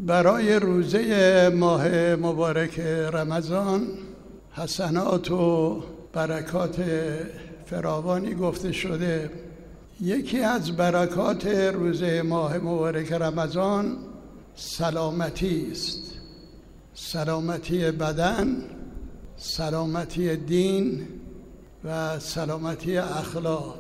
برای روزه ماه مبارک رمضان حسنات و برکات فراوانی گفته شده. یکی از برکات روزه ماه مبارک رمضان سلامتی است. سلامتی بدن، سلامتی دین و سلامتی اخلاق.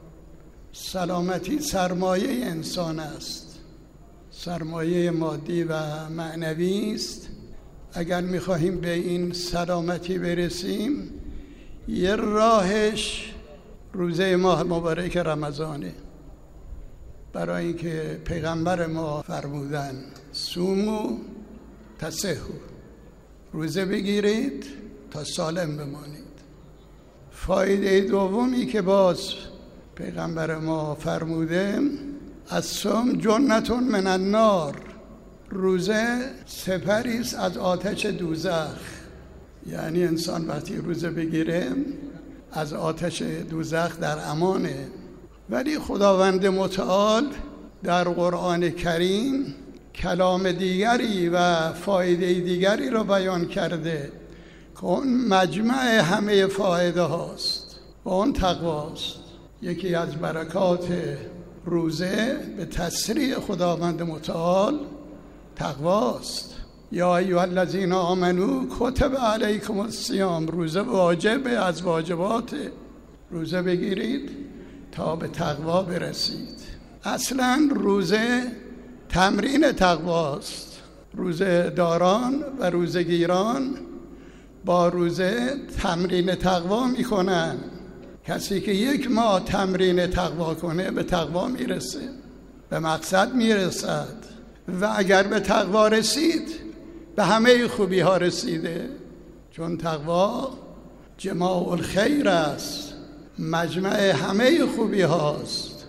سلامتی سرمایه انسان است، سرمایه مادی و معنوی است. اگر می‌خواهیم به این سلامتی برسیم، یه راهش روزه ماه مبارک رمضانه. برای اینکه پیغمبر ما فرمودن صوموا تصحوا، روزه بگیرید تا سالم بمانید. فایده دومی که باز پیغمبر ما فرموده الصوم جنة من النار، روزه سپری است از آتش دوزخ. یعنی انسان وقتی روزه بگیره از آتش دوزخ در امانه. ولی خداوند متعال در قرآن کریم کلام دیگری و فایده دیگری را بیان کرده که اون مجمع همه فایده هاست و اون تقواست. یکی از برکات روزه به تصریح خداوند متعال تقواست. یا ایها الذین آمنوا کتب علیکم الصیام، روزه واجب از واجبات. روزه بگیرید تا به تقوا برسید. اصلا روزه تمرین تقواست. روزه داران و روزگیران با روزه تمرین تقوا میکنن. کسی که 1 ماه تمرین تقوا کنه به تقوا میرسه، به مقصد میرسد. و اگر به تقوا رسید به همه خوبی ها رسیده، چون تقوا جماع الخیر است، مجمع همه خوبی هاست.